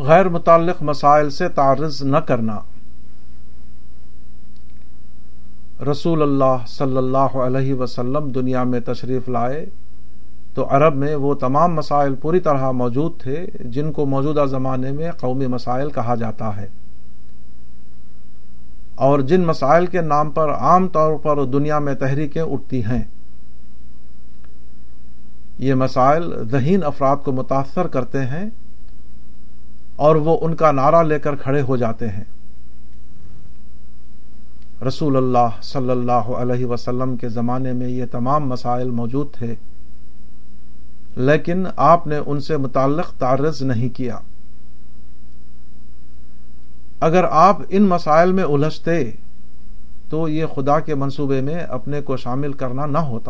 غیر متعلق مسائل سے تعرض نہ کرنا۔ رسول اللہ صلی اللہ علیہ وسلم دنیا میں تشریف لائے تو عرب میں وہ تمام مسائل پوری طرح موجود تھے جن کو موجودہ زمانے میں قومی مسائل کہا جاتا ہے، اور جن مسائل کے نام پر عام طور پر دنیا میں تحریکیں اٹھتی ہیں۔ یہ مسائل ذہین افراد کو متاثر کرتے ہیں اور وہ ان کا نعرہ لے کر کھڑے ہو جاتے ہیں۔ رسول اللہ صلی اللہ علیہ وسلم کے زمانے میں یہ تمام مسائل موجود تھے، لیکن آپ نے ان سے متعلق تعرض نہیں کیا۔ اگر آپ ان مسائل میں الجھتے تو یہ خدا کے منصوبے میں اپنے کو شامل کرنا نہ ہوتا۔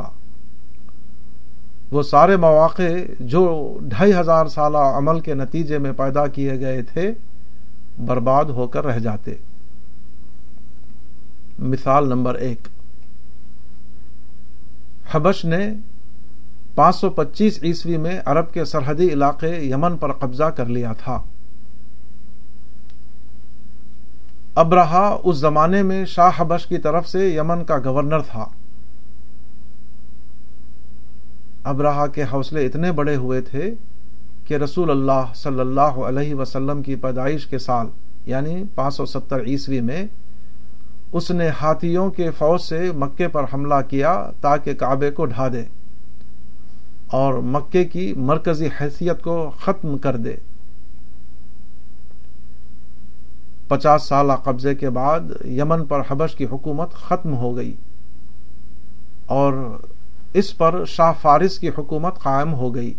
وہ سارے مواقع جو 2500 سالہ عمل کے نتیجے میں پیدا کیے گئے تھے برباد ہو کر رہ جاتے۔ مثال نمبر 1، حبش نے 525 عیسوی میں عرب کے سرحدی علاقے یمن پر قبضہ کر لیا تھا۔ ابرہا اس زمانے میں شاہ حبش کی طرف سے یمن کا گورنر تھا۔ ابرہا کے حوصلے اتنے بڑے ہوئے تھے کہ رسول اللہ صلی اللہ علیہ وسلم کی پیدائش کے سال یعنی 570 عیسوی میں اس نے ہاتھیوں کے فوج سے مکے پر حملہ کیا تاکہ کعبے کو ڈھا دے اور مکے کی مرکزی حیثیت کو ختم کر دے۔ 50 سالہ قبضے کے بعد یمن پر حبش کی حکومت ختم ہو گئی اور اس پر شاہ فارس کی حکومت قائم ہو گئی،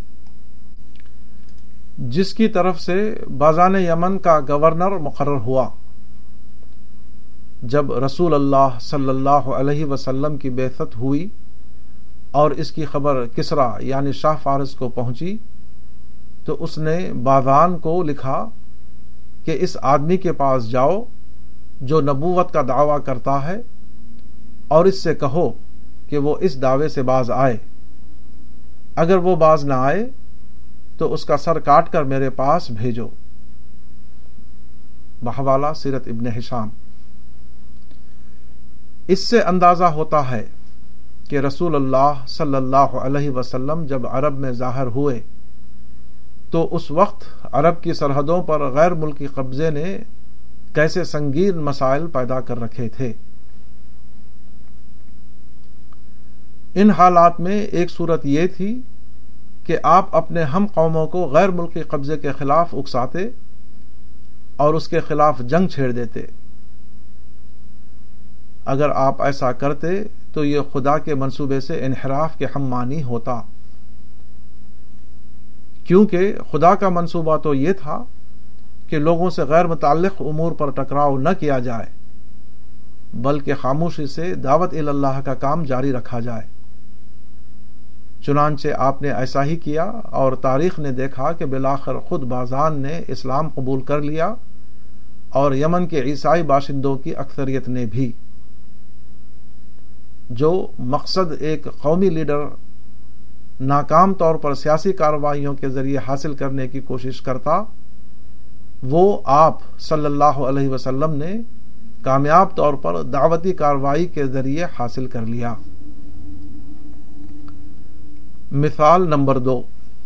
جس کی طرف سے بازان یمن کا گورنر مقرر ہوا۔ جب رسول اللہ صلی اللہ علیہ وسلم کی بعثت ہوئی اور اس کی خبر کسریٰ یعنی شاہ فارس کو پہنچی تو اس نے بازان کو لکھا کہ اس آدمی کے پاس جاؤ جو نبوت کا دعویٰ کرتا ہے اور اس سے کہو کہ وہ اس دعوے سے باز آئے، اگر وہ باز نہ آئے تو اس کا سر کاٹ کر میرے پاس بھیجو۔ بحوالہ سیرت ابن ہشام۔ اس سے اندازہ ہوتا ہے کہ رسول اللہ صلی اللہ علیہ وسلم جب عرب میں ظاہر ہوئے تو اس وقت عرب کی سرحدوں پر غیر ملکی قبضے نے کیسے سنگین مسائل پیدا کر رکھے تھے۔ ان حالات میں ایک صورت یہ تھی کہ آپ اپنے ہم قوموں کو غیر ملکی قبضے کے خلاف اکساتے اور اس کے خلاف جنگ چھیڑ دیتے۔ اگر آپ ایسا کرتے تو یہ خدا کے منصوبے سے انحراف کے ہم معنی ہوتا، کیونکہ خدا کا منصوبہ تو یہ تھا کہ لوگوں سے غیر متعلق امور پر ٹکراؤ نہ کیا جائے بلکہ خاموشی سے دعوت اللہ کا کام جاری رکھا جائے۔ چنانچہ آپ نے ایسا ہی کیا اور تاریخ نے دیکھا کہ بالآخر خود بازان نے اسلام قبول کر لیا اور یمن کے عیسائی باشندوں کی اکثریت نے بھی۔ جو مقصد ایک قومی لیڈر ناکام طور پر سیاسی کارروائیوں کے ذریعے حاصل کرنے کی کوشش کرتا، وہ آپ صلی اللہ علیہ وسلم نے کامیاب طور پر دعوتی کارروائی کے ذریعے حاصل کر لیا۔ مثال نمبر 2،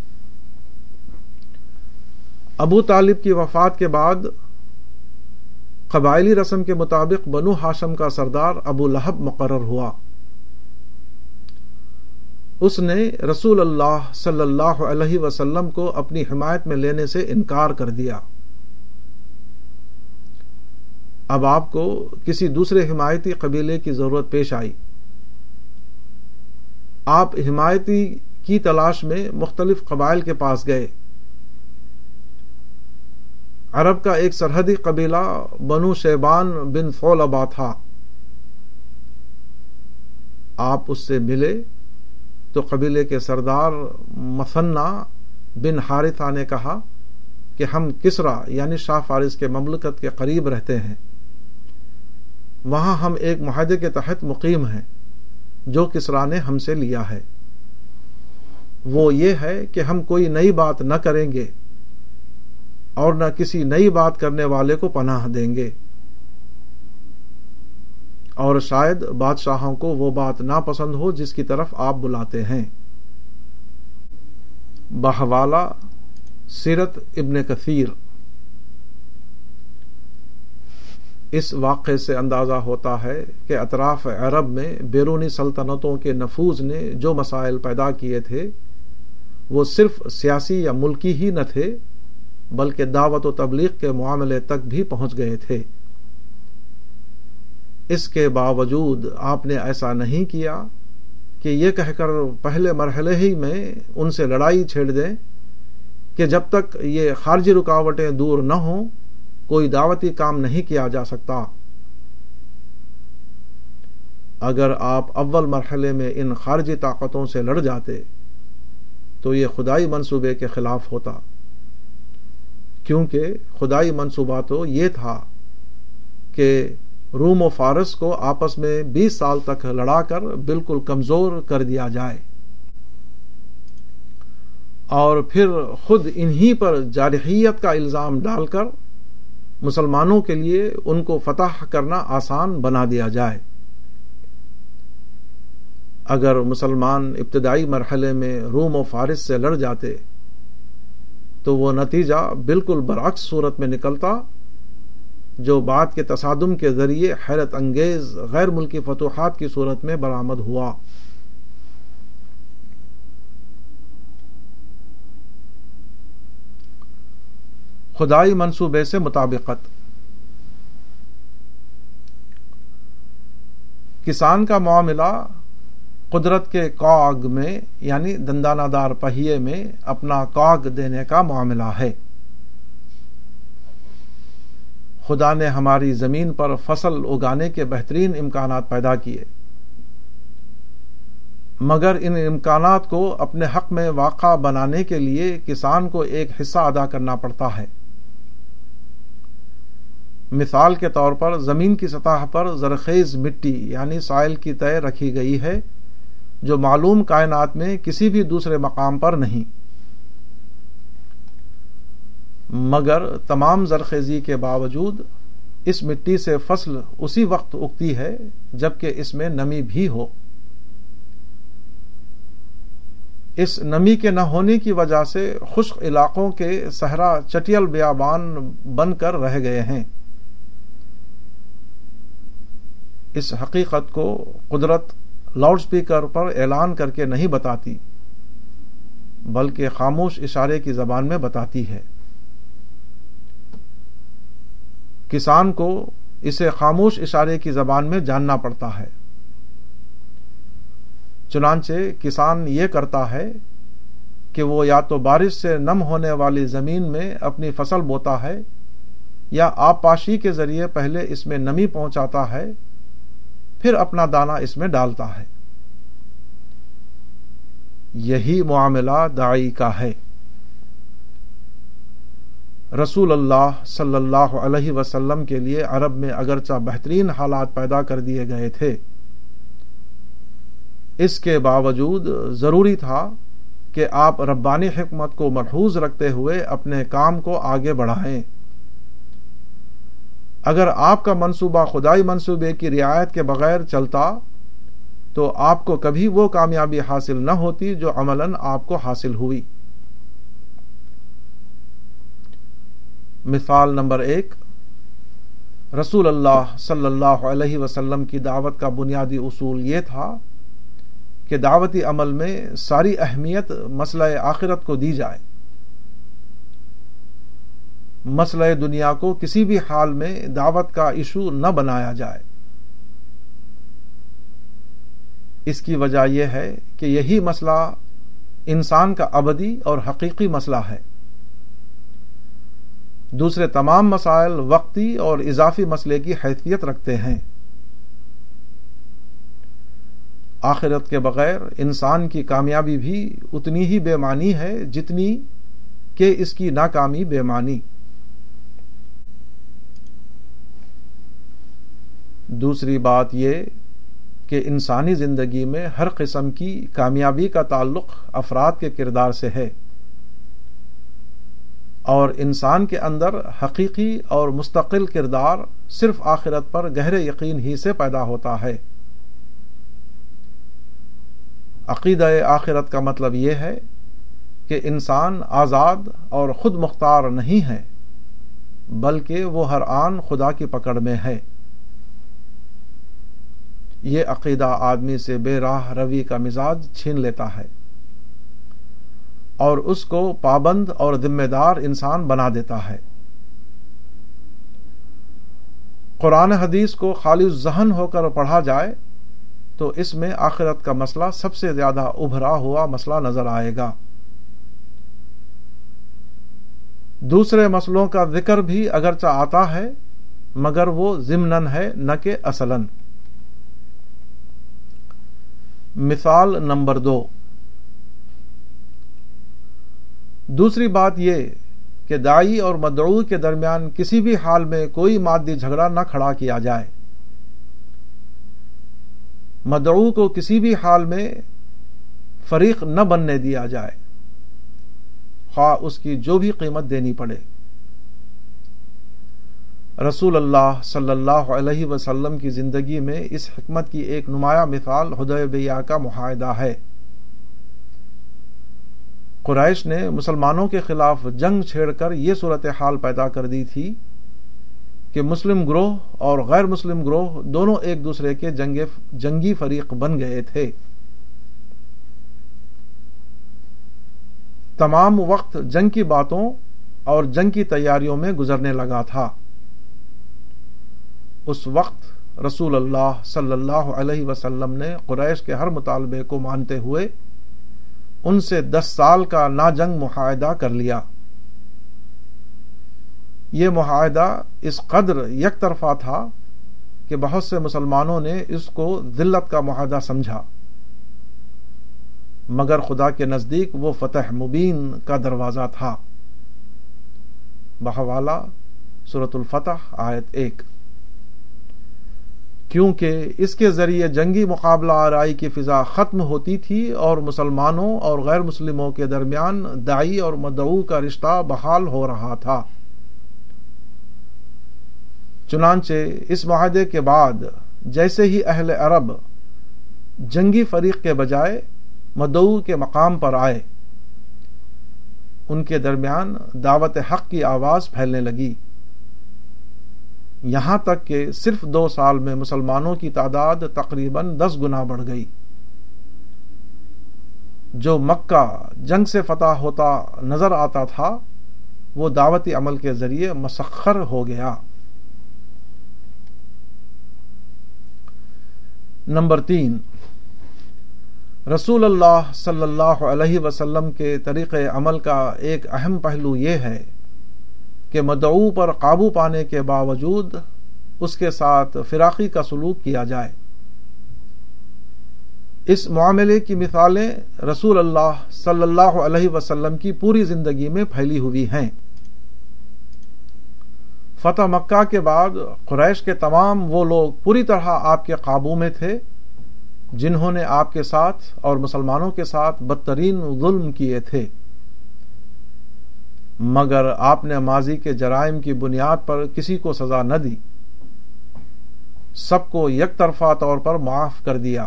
ابو طالب کی وفات کے بعد قبائلی رسم کے مطابق بنو ہاشم کا سردار ابو لہب مقرر ہوا۔ اس نے رسول اللہ صلی اللہ علیہ وسلم کو اپنی حمایت میں لینے سے انکار کر دیا۔ اب آپ کو کسی دوسرے حمایتی قبیلے کی ضرورت پیش آئی۔ آپ حمایتی کی تلاش میں مختلف قبائل کے پاس گئے۔ عرب کا ایک سرحدی قبیلہ بنو شیبان بن ثعلبہ تھا۔ آپ اس سے ملے تو قبیلے کے سردار مثنہ بن حارثہ نے کہا کہ ہم کسریٰ یعنی شاہ فارس کے مملکت کے قریب رہتے ہیں، وہاں ہم ایک معاہدے کے تحت مقیم ہیں جو کسریٰ نے ہم سے لیا ہے۔ وہ یہ ہے کہ ہم کوئی نئی بات نہ کریں گے، اور نہ کسی نئی بات کرنے والے کو پناہ دیں گے، اور شاید بادشاہوں کو وہ بات ناپسند ہو جس کی طرف آپ بلاتے ہیں۔ بحوالہ سیرت ابن کثیر۔ اس واقعے سے اندازہ ہوتا ہے کہ اطراف عرب میں بیرونی سلطنتوں کے نفوذ نے جو مسائل پیدا کیے تھے وہ صرف سیاسی یا ملکی ہی نہ تھے، بلکہ دعوت و تبلیغ کے معاملے تک بھی پہنچ گئے تھے۔ اس کے باوجود آپ نے ایسا نہیں کیا کہ یہ کہہ کر پہلے مرحلے ہی میں ان سے لڑائی چھیڑ دیں کہ جب تک یہ خارجی رکاوٹیں دور نہ ہوں کوئی دعوتی کام نہیں کیا جا سکتا۔ اگر آپ اول مرحلے میں ان خارجی طاقتوں سے لڑ جاتے تو یہ خدائی منصوبے کے خلاف ہوتا، کیونکہ خدائی منصوبہ تو یہ تھا کہ روم و فارس کو آپس میں 20 سال تک لڑا کر بالکل کمزور کر دیا جائے، اور پھر خود انہی پر جارحیت کا الزام ڈال کر مسلمانوں کے لیے ان کو فتح کرنا آسان بنا دیا جائے۔ اگر مسلمان ابتدائی مرحلے میں روم و فارس سے لڑ جاتے تو وہ نتیجہ بالکل برعکس صورت میں نکلتا جو بعد کے تصادم کے ذریعے حیرت انگیز غیر ملکی فتوحات کی صورت میں برآمد ہوا۔ خدائی منصوبے سے مطابقت۔ کسان کا معاملہ قدرت کے کاغ میں یعنی دندانہ دار پہیے میں اپنا کاغ دینے کا معاملہ ہے۔ خدا نے ہماری زمین پر فصل اگانے کے بہترین امکانات پیدا کیے، مگر ان امکانات کو اپنے حق میں واقع بنانے کے لیے کسان کو ایک حصہ ادا کرنا پڑتا ہے۔ مثال کے طور پر زمین کی سطح پر زرخیز مٹی یعنی سائل کی تہ رکھی گئی ہے جو معلوم کائنات میں کسی بھی دوسرے مقام پر نہیں، مگر تمام زرخیزی کے باوجود اس مٹی سے فصل اسی وقت اگتی ہے جبکہ اس میں نمی بھی ہو۔ اس نمی کے نہ ہونے کی وجہ سے خشک علاقوں کے صحرا چٹیل بیابان بن کر رہ گئے ہیں۔ اس حقیقت کو قدرت لاؤڈ سپیکر پر اعلان کر کے نہیں بتاتی بلکہ خاموش اشارے کی زبان میں بتاتی ہے۔ کسان کو اسے خاموش اشارے کی زبان میں جاننا پڑتا ہے۔ چنانچہ کسان یہ کرتا ہے کہ وہ یا تو بارش سے نم ہونے والی زمین میں اپنی فصل بوتا ہے یا آب پاشی کے ذریعے پہلے اس میں نمی پہنچاتا ہے پھر اپنا دانہ اس میں ڈالتا ہے۔ یہی معاملہ داعی کا ہے۔ رسول اللہ صلی اللہ علیہ وسلم کے لیے عرب میں اگرچہ بہترین حالات پیدا کر دیے گئے تھے، اس کے باوجود ضروری تھا کہ آپ ربانی حکمت کو ملحوظ رکھتے ہوئے اپنے کام کو آگے بڑھائیں۔ اگر آپ کا منصوبہ خدائی منصوبے کی رعایت کے بغیر چلتا تو آپ کو کبھی وہ کامیابی حاصل نہ ہوتی جو عملاً آپ کو حاصل ہوئی۔ مثال نمبر 1، رسول اللہ صلی اللہ علیہ وسلم کی دعوت کا بنیادی اصول یہ تھا کہ دعوتی عمل میں ساری اہمیت مسئلہ آخرت کو دی جائے، مسئلہ دنیا کو کسی بھی حال میں دعوت کا ایشو نہ بنایا جائے۔ اس کی وجہ یہ ہے کہ یہی مسئلہ انسان کا ابدی اور حقیقی مسئلہ ہے۔ دوسرے تمام مسائل وقتی اور اضافی مسئلے کی حیثیت رکھتے ہیں۔ آخرت کے بغیر انسان کی کامیابی بھی اتنی ہی بے معنی ہے جتنی کہ اس کی ناکامی بے معنی۔ دوسری بات یہ کہ انسانی زندگی میں ہر قسم کی کامیابی کا تعلق افراد کے کردار سے ہے۔ اور انسان کے اندر حقیقی اور مستقل کردار صرف آخرت پر گہرے یقین ہی سے پیدا ہوتا ہے۔ عقیدہ آخرت کا مطلب یہ ہے کہ انسان آزاد اور خود مختار نہیں ہے، بلکہ وہ ہر آن خدا کی پکڑ میں ہے۔ یہ عقیدہ آدمی سے بے راہ روی کا مزاج چھین لیتا ہے اور اس کو پابند اور ذمہ دار انسان بنا دیتا ہے۔ قرآن حدیث کو خالی ذہن ہو کر پڑھا جائے تو اس میں آخرت کا مسئلہ سب سے زیادہ ابھرا ہوا مسئلہ نظر آئے گا۔ دوسرے مسئلوں کا ذکر بھی اگرچہ آتا ہے مگر وہ ضمناً ہے نہ کہ اصلاً۔ مثال نمبر 2، دوسری بات یہ کہ داعی اور مدعو کے درمیان کسی بھی حال میں کوئی مادی جھگڑا نہ کھڑا کیا جائے۔ مدعو کو کسی بھی حال میں فریق نہ بننے دیا جائے، خواہ اس کی جو بھی قیمت دینی پڑے۔ رسول اللہ صلی اللہ علیہ وسلم کی زندگی میں اس حکمت کی ایک نمایاں مثال حدیبیہ کا معاہدہ ہے۔ قریش نے مسلمانوں کے خلاف جنگ چھیڑ کر یہ صورتحال پیدا کر دی تھی کہ مسلم گروہ اور غیر مسلم گروہ دونوں ایک دوسرے کے جنگی فریق بن گئے تھے۔ تمام وقت جنگ کی باتوں اور جنگ کی تیاریوں میں گزرنے لگا تھا۔ اس وقت رسول اللہ صلی اللہ علیہ وسلم نے قریش کے ہر مطالبے کو مانتے ہوئے ان سے 10 سال کا نا جنگ معاہدہ کر لیا۔ یہ معاہدہ اس قدر یک طرفہ تھا کہ بہت سے مسلمانوں نے اس کو ذلت کا معاہدہ سمجھا، مگر خدا کے نزدیک وہ فتح مبین کا دروازہ تھا۔ بحوالہ سورۃ الفتح آیت 1۔ کیونکہ اس کے ذریعے جنگی مقابلہ آرائی کی فضا ختم ہوتی تھی اور مسلمانوں اور غیر مسلموں کے درمیان داعی اور مدعو کا رشتہ بحال ہو رہا تھا۔ چنانچہ اس معاہدے کے بعد جیسے ہی اہل عرب جنگی فریق کے بجائے مدعو کے مقام پر آئے، ان کے درمیان دعوت حق کی آواز پھیلنے لگی، یہاں تک کہ صرف 2 سال میں مسلمانوں کی تعداد تقریباً 10 گنا بڑھ گئی۔ جو مکہ جنگ سے فتح ہوتا نظر آتا تھا وہ دعوتی عمل کے ذریعے مسخر ہو گیا۔ نمبر 3، رسول اللہ صلی اللہ علیہ وسلم کے طریقہ عمل کا ایک اہم پہلو یہ ہے کہ مدعو پر قابو پانے کے باوجود اس کے ساتھ فراقی کا سلوک کیا جائے۔ اس معاملے کی مثالیں رسول اللہ صلی اللہ علیہ وسلم کی پوری زندگی میں پھیلی ہوئی ہیں۔ فتح مکہ کے بعد قریش کے تمام وہ لوگ پوری طرح آپ کے قابو میں تھے جنہوں نے آپ کے ساتھ اور مسلمانوں کے ساتھ بدترین ظلم کیے تھے، مگر آپ نے ماضی کے جرائم کی بنیاد پر کسی کو سزا نہ دی، سب کو یک طرفہ طور پر معاف کر دیا۔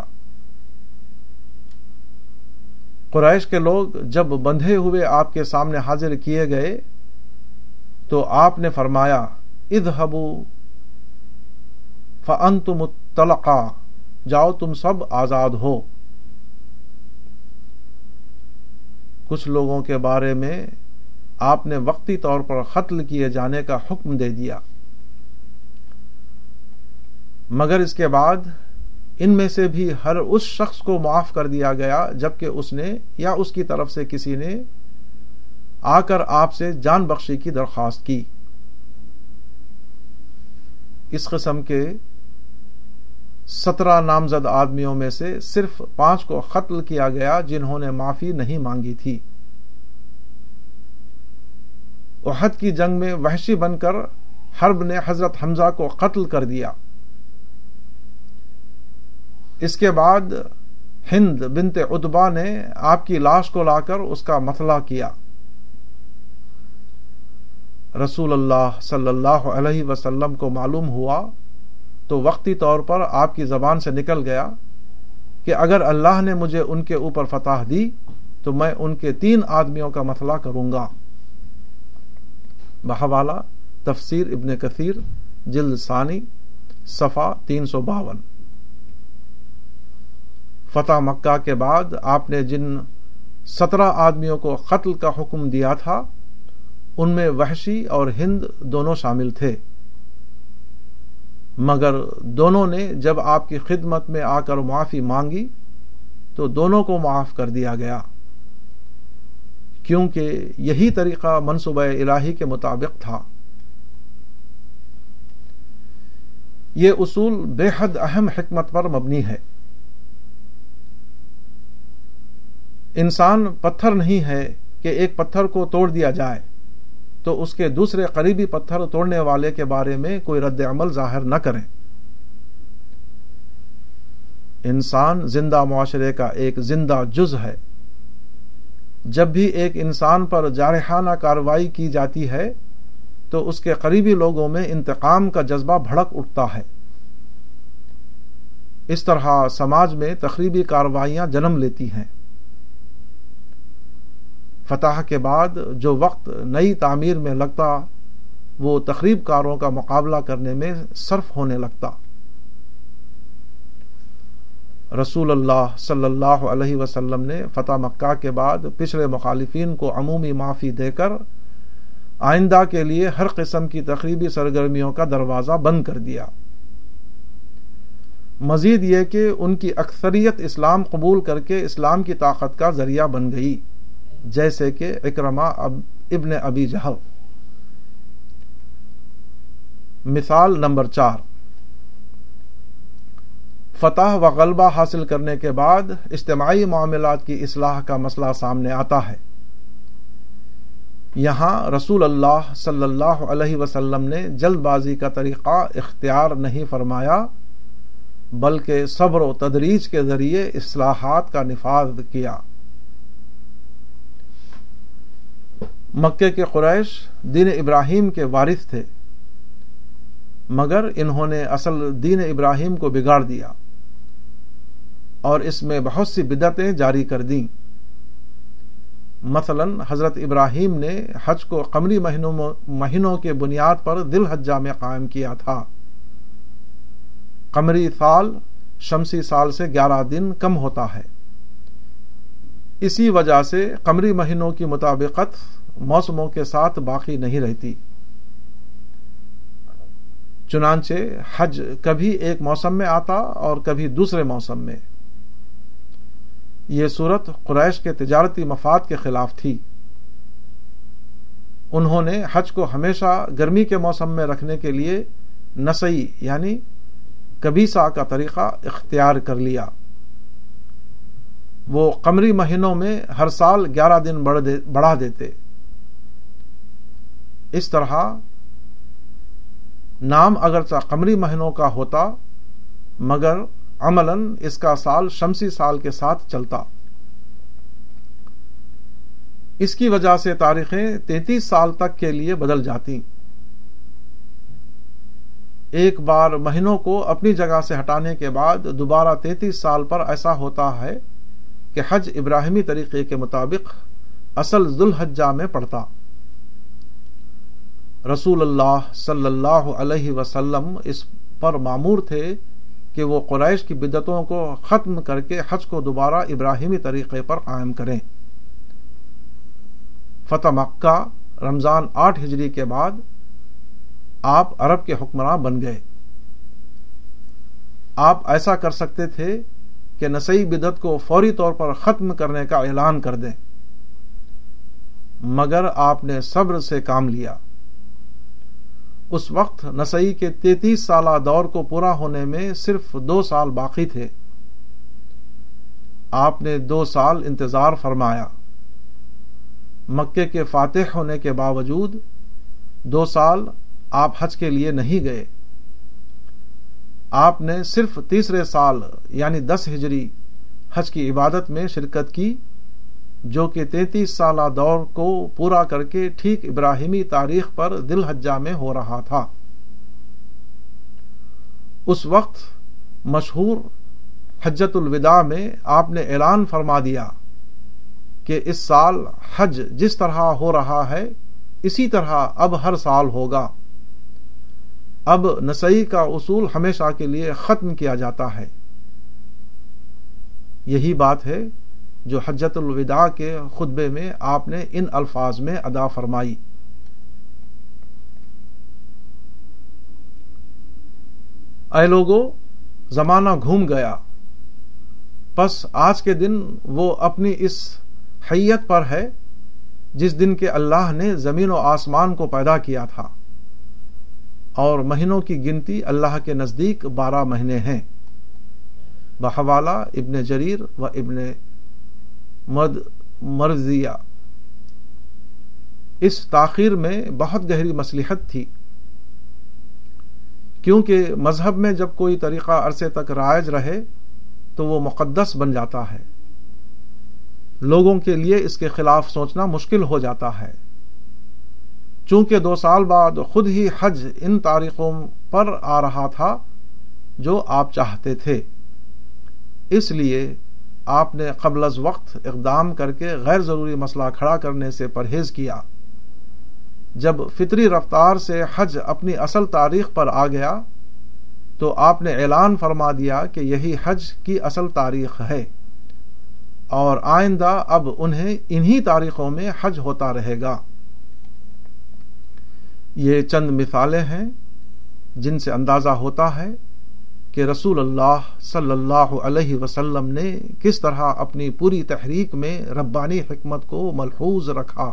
قریش کے لوگ جب بندھے ہوئے آپ کے سامنے حاضر کیے گئے تو آپ نے فرمایا، اذهبوا فانتم الطلقاء، جاؤ تم سب آزاد ہو۔ کچھ لوگوں کے بارے میں آپ نے وقتی طور پر قتل کیے جانے کا حکم دے دیا، مگر اس کے بعد ان میں سے بھی ہر اس شخص کو معاف کر دیا گیا جبکہ اس نے یا اس کی طرف سے کسی نے آ کر آپ سے جان بخشی کی درخواست کی۔ اس قسم کے 17 نامزد آدمیوں میں سے صرف 5 کو قتل کیا گیا جنہوں نے معافی نہیں مانگی تھی۔ احد کی جنگ میں وحشی بن کر حرب نے حضرت حمزہ کو قتل کر دیا۔ اس کے بعد ہند بنت عتبہ نے آپ کی لاش کو لا کر اس کا مطلع کیا۔ رسول اللہ صلی اللہ علیہ وسلم کو معلوم ہوا تو وقتی طور پر آپ کی زبان سے نکل گیا کہ اگر اللہ نے مجھے ان کے اوپر فتح دی تو میں ان کے 3 آدمیوں کا مسئلہ کروں گا۔ بحوالہ تفسیر ابن کثیر جلد ثانی صفحہ 352۔ فتح مکہ کے بعد آپ نے جن 17 آدمیوں کو قتل کا حکم دیا تھا ان میں وحشی اور ہند دونوں شامل تھے، مگر دونوں نے جب آپ کی خدمت میں آ کر معافی مانگی تو دونوں کو معاف کر دیا گیا، کیونکہ یہی طریقہ منصوبہ الہی کے مطابق تھا۔ یہ اصول بے حد اہم حکمت پر مبنی ہے۔ انسان پتھر نہیں ہے کہ ایک پتھر کو توڑ دیا جائے تو اس کے دوسرے قریبی پتھر توڑنے والے کے بارے میں کوئی رد عمل ظاہر نہ کریں۔ انسان زندہ معاشرے کا ایک زندہ جز ہے۔ جب بھی ایک انسان پر جارحانہ کارروائی کی جاتی ہے تو اس کے قریبی لوگوں میں انتقام کا جذبہ بھڑک اٹھتا ہے۔ اس طرح سماج میں تخریبی کارروائیاں جنم لیتی ہیں۔ فتح کے بعد جو وقت نئی تعمیر میں لگتا وہ تخریب کاروں کا مقابلہ کرنے میں صرف ہونے لگتا۔ رسول اللہ صلی اللہ علیہ وسلم نے فتح مکہ کے بعد پچھلے مخالفین کو عمومی معافی دے کر آئندہ کے لیے ہر قسم کی تخریبی سرگرمیوں کا دروازہ بند کر دیا۔ مزید یہ کہ ان کی اکثریت اسلام قبول کر کے اسلام کی طاقت کا ذریعہ بن گئی، جیسے کہ اکرمہ ابن ابی جہل۔ مثال نمبر 4، فتح و غلبہ حاصل کرنے کے بعد اجتماعی معاملات کی اصلاح کا مسئلہ سامنے آتا ہے۔ یہاں رسول اللہ صلی اللہ علیہ وسلم نے جلد بازی کا طریقہ اختیار نہیں فرمایا، بلکہ صبر و تدریج کے ذریعے اصلاحات کا نفاذ کیا۔ مکے کے قریش دین ابراہیم کے وارث تھے، مگر انہوں نے اصل دین ابراہیم کو بگاڑ دیا اور اس میں بہت سی بدعتیں جاری کر دیں۔ مثلا حضرت ابراہیم نے حج کو قمری مہینوں کے بنیاد پر ذی الحجہ میں قائم کیا تھا۔ قمری سال شمسی سال سے 11 دن کم ہوتا ہے، اسی وجہ سے قمری مہینوں کی مطابقت موسموں کے ساتھ باقی نہیں رہتی۔ چنانچہ حج کبھی ایک موسم میں آتا اور کبھی دوسرے موسم میں۔ یہ صورت قریش کے تجارتی مفاد کے خلاف تھی۔ انہوں نے حج کو ہمیشہ گرمی کے موسم میں رکھنے کے لیے نسئی یعنی کبیسہ کا طریقہ اختیار کر لیا۔ وہ قمری مہینوں میں ہر سال 11 دن بڑھا دیتے۔ اس طرح نام اگرچہ قمری مہینوں کا ہوتا مگر عملاً اس کا سال شمسی سال کے ساتھ چلتا۔ اس کی وجہ سے تاریخیں 33 سال تک کے لیے بدل جاتی۔ ایک بار مہینوں کو اپنی جگہ سے ہٹانے کے بعد دوبارہ 33 سال پر ایسا ہوتا ہے کہ حج ابراہیمی طریقے کے مطابق اصل ذی الحجہ میں پڑتا۔ رسول اللہ صلی اللہ علیہ وسلم اس پر مامور تھے کہ وہ قریش کی بدعتوں کو ختم کر کے حج کو دوبارہ ابراہیمی طریقے پر قائم کریں۔ فتح مکہ رمضان 8 ہجری کے بعد آپ عرب کے حکمراں بن گئے۔ آپ ایسا کر سکتے تھے کہ نسئی بدعت کو فوری طور پر ختم کرنے کا اعلان کر دیں، مگر آپ نے صبر سے کام لیا۔ اس وقت نسئی کے 33 سالہ دور کو پورا ہونے میں صرف 2 سال باقی تھے۔ آپ نے 2 سال انتظار فرمایا۔ مکے کے فاتح ہونے کے باوجود 2 سال آپ حج کے لیے نہیں گئے۔ آپ نے صرف تیسرے سال یعنی 10 ہجری حج کی عبادت میں شرکت کی، جو کہ 33 سالہ دور کو پورا کر کے ٹھیک ابراہیمی تاریخ پر ذی الحجہ میں ہو رہا تھا۔ اس وقت مشہور حجۃ الوداع میں آپ نے اعلان فرما دیا کہ اس سال حج جس طرح ہو رہا ہے اسی طرح اب ہر سال ہوگا۔ اب نسائی کا اصول ہمیشہ کے لیے ختم کیا جاتا ہے۔ یہی بات ہے جو حجۃ الوداع کے خطبے میں آپ نے ان الفاظ میں ادا فرمائی۔ اے لوگو، زمانہ گھوم گیا، پس آج کے دن وہ اپنی اس حیت پر ہے جس دن کے اللہ نے زمین و آسمان کو پیدا کیا تھا، اور مہینوں کی گنتی اللہ کے نزدیک 12 مہینے ہیں۔ بحوالہ ابن جریر و ابن مرضیہ۔ اس تاخیر میں بہت گہری مصلحت تھی، کیونکہ مذہب میں جب کوئی طریقہ عرصے تک رائج رہے تو وہ مقدس بن جاتا ہے، لوگوں کے لیے اس کے خلاف سوچنا مشکل ہو جاتا ہے۔ چونکہ 2 سال بعد خود ہی حج ان تاریخوں پر آ رہا تھا جو آپ چاہتے تھے، اس لیے آپ نے قبل از وقت اقدام کر کے غیر ضروری مسئلہ کھڑا کرنے سے پرہیز کیا۔ جب فطری رفتار سے حج اپنی اصل تاریخ پر آ گیا تو آپ نے اعلان فرما دیا کہ یہی حج کی اصل تاریخ ہے، اور آئندہ اب انہیں انہی تاریخوں میں حج ہوتا رہے گا۔ یہ چند مثالیں ہیں جن سے اندازہ ہوتا ہے کہ رسول اللہ صلی اللہ علیہ وسلم نے کس طرح اپنی پوری تحریک میں ربانی حکمت کو ملحوظ رکھا۔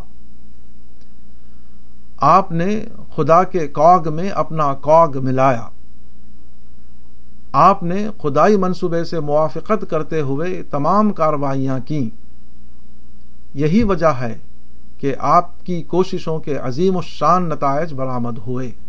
آپ نے خدا کے کوگ میں اپنا کوگ ملایا۔ آپ نے خدائی منصوبے سے موافقت کرتے ہوئے تمام کارروائیاں کیں۔ یہی وجہ ہے کہ آپ کی کوششوں کے عظیم الشان نتائج برآمد ہوئے۔